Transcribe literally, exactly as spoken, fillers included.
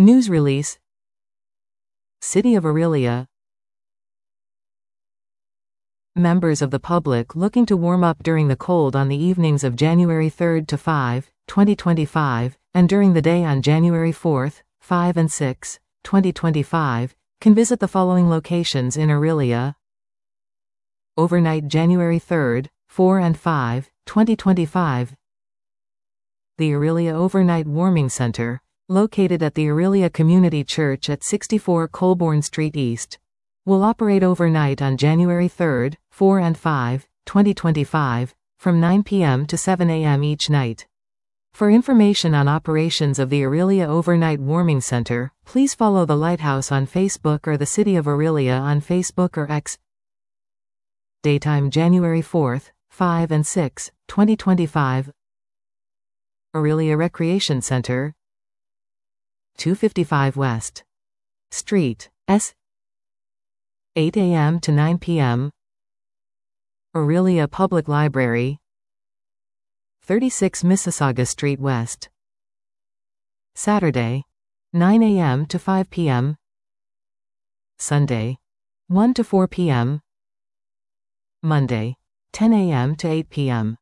News release. City of Orillia. Members of the public looking to warm up during the cold on the evenings of January third to fifth, twenty twenty-five, and during the day on January fourth, fifth and sixth, twenty twenty-five, can visit the following locations in Orillia. Overnight January third, fourth and fifth, twenty twenty-five. The Orillia Overnight Warming Center, located at the Orillia Community Church at sixty-four Colborne Street East, will operate overnight on January third, fourth and fifth, twenty twenty-five, from nine p m to seven a m each night. For information on operations of the Orillia Overnight Warming Center, please follow the Lighthouse on Facebook or the City of Orillia on Facebook or X. Daytime January fourth, fifth and sixth, twenty twenty-five. Orillia Recreation Center, two fifty-five West Street, S. eight a m to nine p m Orillia Public Library, thirty-six Mississauga Street West. Saturday, nine a m to five p m Sunday, one to four p m Monday, ten a m to eight p m